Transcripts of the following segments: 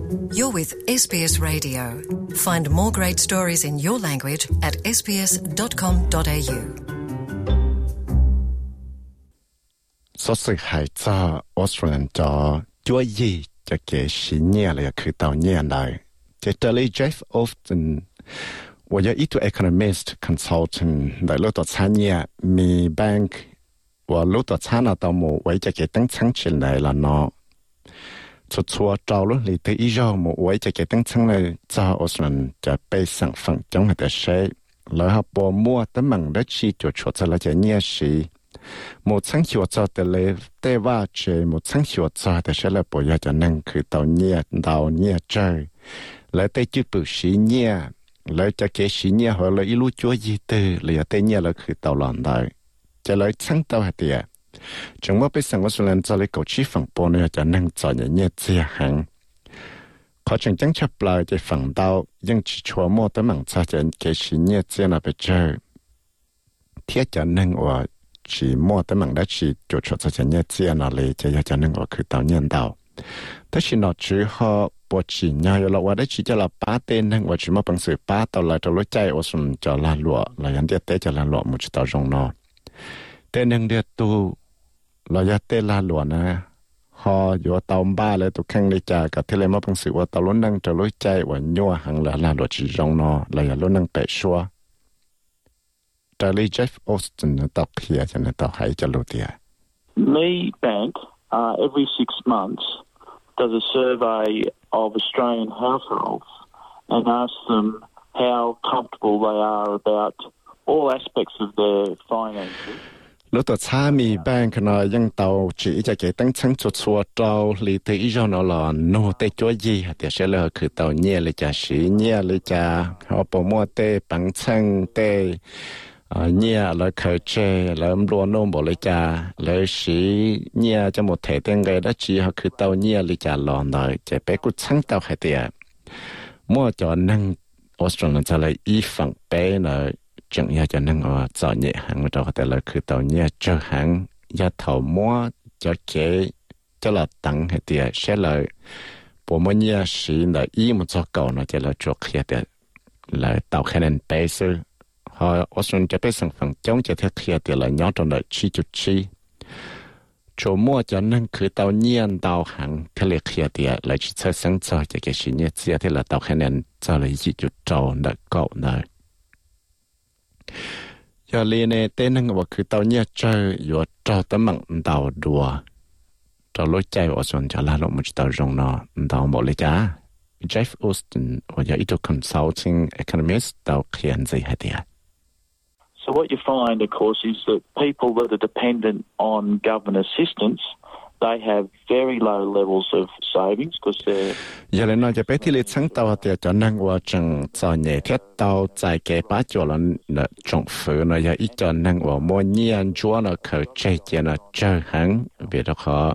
You're with SBS Radio. Find more great stories in your language at sbs.com.au. Số sự hại cho Australian cho chúa gì cho kẻ sĩ nhẹ là cứ tàu nhẹ này. Chỉ trở lại Jeff Austin, 我有一个 economist consultant 来录到产业，咪 bank 我录到产了到某为这个等层起来了呢。出招了，你对以后某为这个等层来找 Australian จะไปสั่งฝั่งจง的谁，然后把摸的门的去就出在了这年时。một sáng hiệu cho tới lễ tế va chế một sáng hiệu cho tới sẽ là bộ gia cho nên cứ tàu nhẹ trời lễ tế chữ bự sĩ nhẹ lễ cho kế sĩ nhẹ hoặc là ilu chúa gì từ lễ tế nhẹ là cứ tàu lòn đời cho lễ sáng tàu hạt địa chúng mới biết rằng có số lần cho lễ cầu trí phẳng bộ này cho nên cho nhẹ chia hàng có chẳng chẳng chấp lời cho phẳng tàu nhưng chỉ chúa mua tới mảng cho kế sĩ nhẹ chia là bị chơi thiết cho nên ở chỉ mua tới mảng đó chỉ chủ cho nhẹ chia nào lấy cho nên ở cứ tàu nhân tàu thế thì nó chỉ họ bộ chỉ nhau làว่าได้chỉ cho là ba tên nên ว่า只么本事ba到来到了在我说叫拉罗来人家带叫拉罗没知道中呢tên nên dia tu là ya tên拉罗呢họ有到ba了都看你家个天来么本事我到了能到了在我鸟行了拉罗之中呢来呀了能白说แต่เลย Jeff Austin ตอกเขียจะตอกให้จะรู้เดีย Me Bank every 6 months does a survey of Australian households and asks them how comfortable they are about all aspects of their finances. รู้ตัวช้ามีแบงค์นะยังเตาจีจะเกิดตั้งชั้นจุดชัวเตาหรือที่อีจอนหล่อโน่เตจ้วยยีเดี๋ยวเชื่อเลยคือเตาเนี่ยเลยจะสีเนี่ยเลยจะเอาปมัวเตปังชั้นเตnhẹ là khởi chế là luôn nôm bộ lấy cha lấy sĩ nhẹ cho một thể tên người đó chỉ họ cứ tàu nhẹ lấy cha lòn rồi chỉ bé cút sáng tàu hay tiệt mua cho năng Australia cho lấy y phẳng bé là chẳng nhẹ cho năng ở cho nhẹ hàng mà cho họ là cứ tàu nhẹ cho hàng gia thầu mua cho kế cho là tăng hay tiệt sẽ là bộ mua nhẹ sĩ là y một cho cầu nó chỉ là chuột hay tiệt là tàu khai nên bé sư họ Australiaจะไปสั่งฝั่งจ้องจะเทียบเทียบแต่ละย้อนตรงนั้นชี้โจมัวจะนั่งคือเตาเนียนเตาหังทะเลเทียบเดียเลยชี้เส้นสังจอจะเกิดสิ่งนี้เสียที่ละเตาแค่นั้นจะเลยยี่จุดโจนักเก่าหน่อยอย่าเรียนเต้นนั่งว่าคือเตาเนียเจออยู่โจตั้งมั่งเตาดัวโจรู้ใจว่าส่วนจะลาลงมันจะเตาจงนอเตาหมดเลยจ้าJeff Austin ว่าจะอีตัว consulting economist เตาเขียนใจให้เดีย So what you find, of course, is that people that are dependent on government assistance, they have very low levels of savings because they're... Giờ lên nói cho bé thì lịch sáng tàu thì cho năngว่าจังจะnhẹ thiết tàu tại cái bát cho là trong phủ nó giờ ít cho năngว่าmua nhiên chúa nó khởi chạy cho nó chơi hàng về đó họ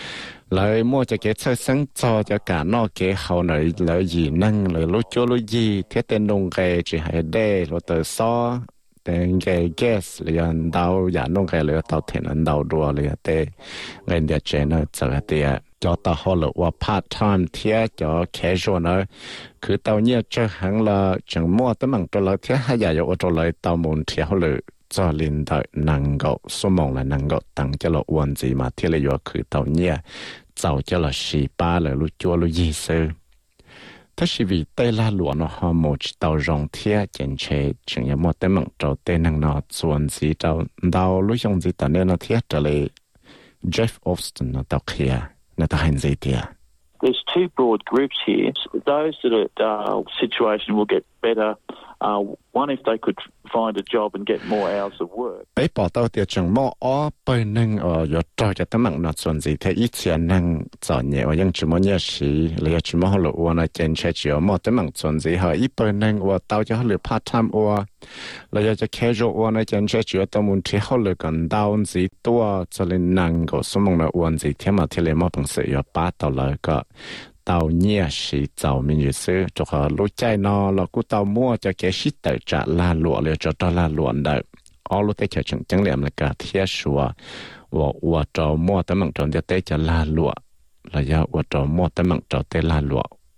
lại mua cho cái chơi sáng cho cả nó cái hậu này lợi gì năng lợi lúc cho lúc gì thiết tên nông cái chỉ hay để rồi từ so tên cái gas liền đào giả nông cái liền đào tiền đào đua liền để người địa chế nó trở về cho tao họ làว่า part time 贴cho casual 呢คือตอนนี้จะหังละจังมั่วตั้งมันตัวละเทียให้ยาอยู่ตัวเลยตาวมุนเทียเขาเลยจะลินได้นังก็สมองละนังก็ตั้งจะละวันจีมาเทียเลยอยู่คือตอนนี้เจ้าจะละ18เลยรู้จัวรู้20ถ้าชีวิตเตล่าหลวงเขาหมดเตารองเทียเจนเชจึงยังหมดแต่มันเจ้าเตนังนอส่วนสีเจ้าดาวรู้ยงสีตอนนี้นอเทียจะเลย Jeff Austin นอตอเคียนอตอเห็นสีเทีย There's two broad groups here. Those that are situation will get better. One, if they could find a job and get more hours of work. ไปปอเตาเตียจังมออ้อไปนั่งอยู่จอจะตั้งมั่งนอส่วนสีเทียอีเทียนั่งจอเนี่ยว่ายังจุมเนี่ยสีเลยจุมหัวหลวงนะเจนเชจิอ๋อมอตั้งมั่งส่วนสีเหรออีไปนั่งว่าเตาจะหัวหรือ part time ว่าเลยจะ casual ว่านะเจนเชจิอ๋อตมุนที่หัวหรือกันดาวสีตัวจะเลยนั่งก็สมองนะวันสีเทียมาที่เลยมอเป็นสีอยู่ป้าเตาเลยก็ตาวเนี่ยสิเจ้ามีอยู่ซื้อจะขอรู้ใจนอแล้วกูตาวมั่วจะแกชิดแต่จะลาหลวเลยจะตลาหลวนได้เอารู้แต่จะจังเหลี่ยมเลยก็เทียชัวว่าจะมั่วแต่มันจนจะเตจะลาหลวระยะว่าจะมั่วแต่มันจะเตลาหลว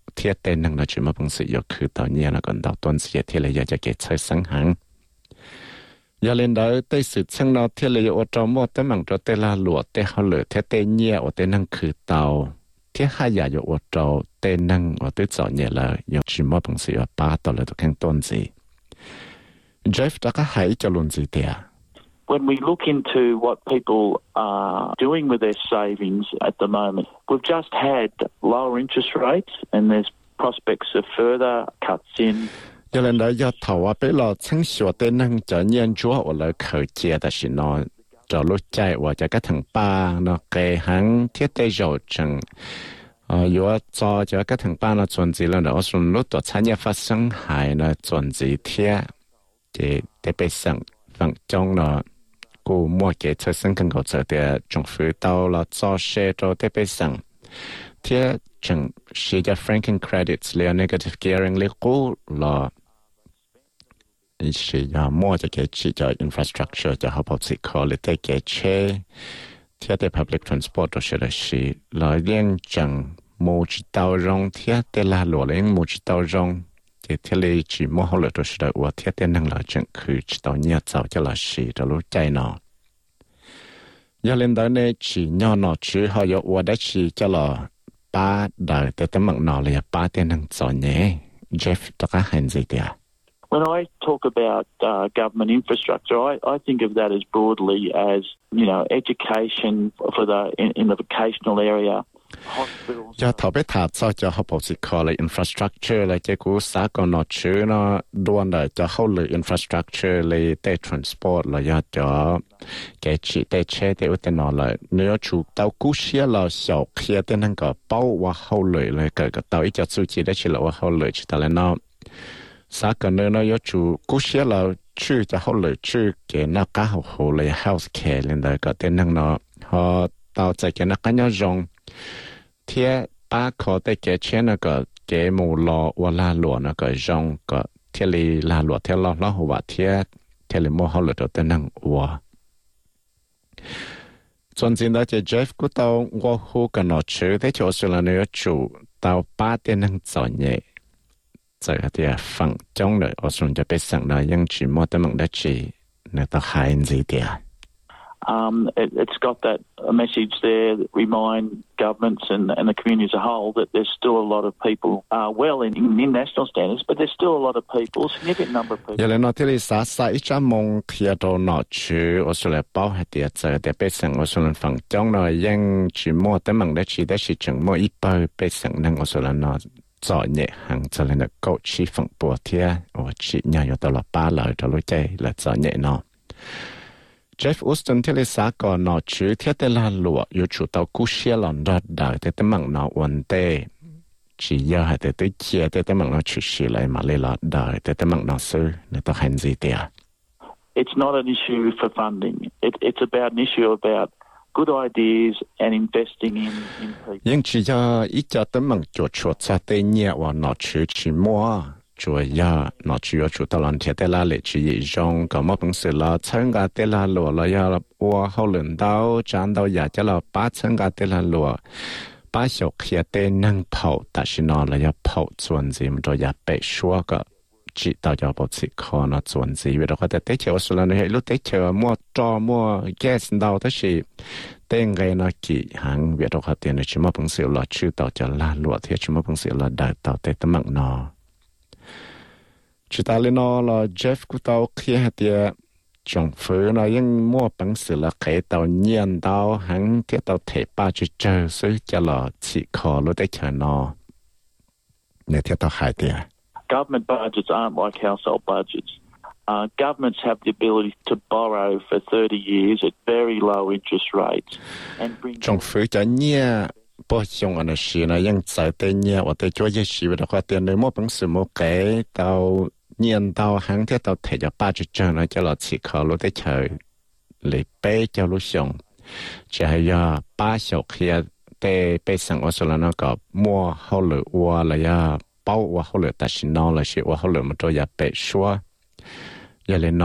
thiết tên năng là chỉ mà bằng sự yêu cứ tạo nhiên là còn tạo tuần sẽ thiết là giờ cho cái chơi sáng hàng giờ lên đó tới sự sáng nó thiết là ở trong một tới mảng cho tên là lụa tên họ lựa thiết tên nhẹ ở tên năng cứ tạo thiết hai giờ ở trong tên năng ở tới chọn nhẹ là yêu chỉ mà bằng sự ở ba tạo là được khang tuần gì Jeff đã có hãy cho luôn gì thế When we look into what people are doing with their savings at the moment, we've just had lower interest rates and there's prospects of further cuts in. Cho nên đó do thầu bây giờ chính số tên năng trở nhiên chúa ở lại khởi chia đó là nó cho lúc chạy và cho các thằng ba nó cái hàng thiết tế rồi chẳng yếu cho các thằng ba nó chuẩn gì là nó xong lúc đó参加发生还呢准gì thiết thì để bị sẵn phẳng trong nó cô mua cái车身更高车的政府到了做些做的被上，贴整是叫 franking credits 了 negative gearing 了过了，是要mua这个是叫 infrastructure 就好保持考虑的个车，贴的 public transport 都是的是了连整冇知道用贴的啦落连冇知道用。thì thế này chỉ mua hỗ trợ tôi sẽ được thiết tiền năng là chẳng cứ chỉ tao nhớ giàu cho là xì cho lúc chạy nó giờ lên đó này chỉ nhỏ nó chứ họ có ở đây chỉ cho là ba đời tới tấm mạng nó là ba tiền năng giàu nhé Jeff tất cả hành gì thế When I talk about government infrastructure, I think of that as broadly as, education for in the vocational area. Cho thảo biết thà sao cho học bổ sĩ có là infrastructure là cái cú xã còn nó chứ nó đoan là cho hậu lực infrastructure là để transport là do cho cái chỉ để chế để ưu tiên nó là nếu chủ tàu cú xe là小kia tên năng có bao và hậu lực là cái tàu ít cho suy chỉ để chỉ là hậu lực chỉ là nó xã còn nó yếu chủ cú xe là chứ cho hậu lực chứ cái nó cá hậu là healthcare lên đó có tên năng nó họ tàu chạy cái nó cá nhau rong thiết ba khó để cái chuyện nó có cái mù lò và la lụa nó có rong có thiết li la lụa thiết lo lo hoa thiết thiết li mua hậu lực đầu tiên năng hoa chuẩn chính đó chỉ Jeff cũng tao qua khu cái nó chứ thế chỗ xưa là nếu chủ tao ba tiên năng giỏi nhẹ giờ thì phẳng trong đời ở xuân cho biết rằng là những chỉ mua tới mảng đất chỉ người ta hay gì thế It's got that message there that remind governments and the community as a whole that there's still a lot of people well in national standards, but there's still a lot of people, significant number of people. Giờ lên nói thì xã ít trăm mong khi đó nó chứ ở số là bao hết địa giờ để biết rằng ở số là phẳng trong nó những chỉ mua tới mảng đất chỉ để chỉ chừng mua ít bao biết rằng năng ở số là nó giỏi nhẹ hàng cho nên là cậu chỉ phẳng bùa thiê ở chỉ nhà ở đó là ba lời cho lối chơi là giỏi nhẹ nó Jeff Austin thế là xã còn nó chứ thiết tế là lụa yêu chủ tàu cú xe lòn đợt đời thế tế mạng nó ổn tê chỉ giờ hay thế tế chia thế tế mạng nó chữ xì lại mà lấy lọt đời thế tế mạng nó sư nên tao hành gì tìa It's not an issue for funding. It's about an issue about good ideas and investing in people. Nhưng chỉ giờ ít cho tế mạng chuột chuột xa tế nhẹ và nó chứ chỉ mua chúa ya nó chỉ có chủ tàu lần thiết tế là lệ chỉ dùng có một bằng sự là chân gà tế là lụa là ya qua hậu lần đau chán đau ya cho là ba chân gà tế là lụa ba số kia tế năng phẩu tại vì nó là ya phẩu chuẩn gì mà rồi ya bị xóa cái chỉ tao cho bảo sĩ khó nó chuẩn gì vì đó có thể tế chờ số lần này lúc tế chờ mua trò mua gas đau thế thì tên gây nó kỳ hàng vì đó có thể nó chỉ một bằng sự là chữ tao cho là lụa thì chỉ một bằng sự là đại tao tế tấm mạng nó chỉ ta lên nó là Jeff của tao khi hạt địa trong phố nóยังmua bằng sự là cái tao nhiên tao hắn cái tao thể ba chữ chơi sự cho là chỉ khó lúc đấy chờ nó để theo tao hại địa Government budgets aren't like household budgets. Governments have the ability to borrow for 30 years at very low interest rates and bring trong phố cho nhẹ bố dùng anh ấy nóยังsai tên nhẹ và tên cho gì xí vậy đó tiền nếu mua bằng sự mua cái tao nhiên tao hàng thế tao thể cho ba chữ chơi nó cho là chỉ khó lúc đấy chờ lấy bé cho lúc dùng chỉ hay là ba số kia để bé sang ở số là nó có mua hậu lửa qua là ya bao qua hậu lửa ta xin nó là chỉ qua hậu lửa mà cho ya bé xóa giờ lên nó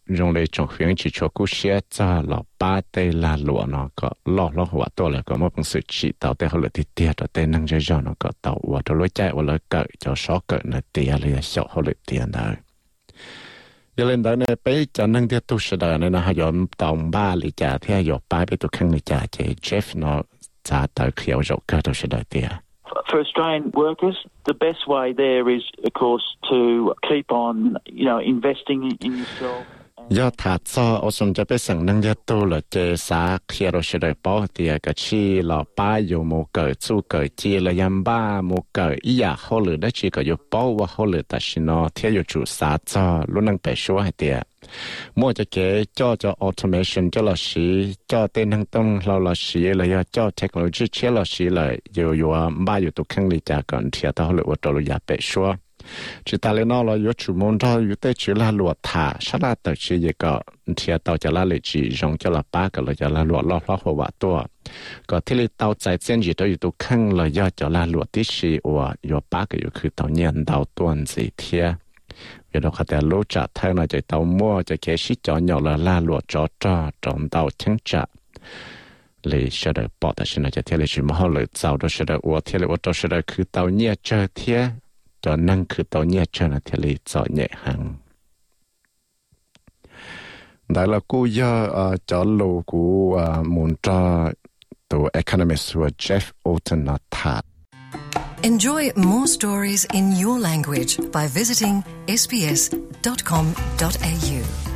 用嚟從hướng chỉ cho cú xe cho lọ ba tê là lụa nó có lọ hỏa to là có một sự chỉ tạo để họ lợi thì tiền rồi tên năng cho nó có tàu và cho lối chạy và lối cởi cho số cởi là tiền là số họ lợi tiền đó. Giờ lên đó này bây giờ năng tiền tu sửa đó này là họ dùng tổng ba lý trả theo dùng ba bây tu khăn lý trả chế Jeff nó trả tới khiếu rộng cơ tu sửa đó tiền. For Australian workers, the best way there is, of course, to keep on, investing in yourself. Do thà cho ở trong cái sản năng gia tu là chế xã khi rồi sẽ đợi bỏ thì cái chi là ba yêu một cái chú cái chi là yam ba một cái ý à họ lựa đó chỉ có yêu bỏ và họ lựa ta xin nó theo yêu chủ xã cho luôn năng bẻ số hay tiệt mua cho automation cho là sĩ cho tên năng tông là sĩ là cho technology chế là sĩ là yêu ba yêu tụ khang lý trả còn theo ta họ lựa cho lựa bẻ số chỉ ta lên nó là yếu chủ môn đó yếu tế chỉ là lụa thả sát là tự chỉ gì có thì tàu cho là lệ chỉ dùng cho là ba cái là cho là lụa lo hồ vạ tua có thì là tàu chạy trên gì đó yếu tụ khăn là do cho là lụa tí xì và yếu ba cái yếuคือtàu nhiên tàu tuần gì thế vì đó có thể lúa trả thay là chạy tàu mua chạy cái xí cho nhỏ là lụa cho trong tàu chẳng trả lệ sẽ được bỏ tại sao chạy theo lệ chỉ mà họ lựa giàu đó sẽ được uo theo lệ uo đó sẽ đượcคือtàu nhiên chơi thế cho năngคือtàu nhẹ cho nó thì lý cho nhẹ hàng. Đó là cú giờ cho lô của muốn cho tụ economist của Jeff Olten nó thật. Enjoy more stories in your language by visiting sbs.com.au.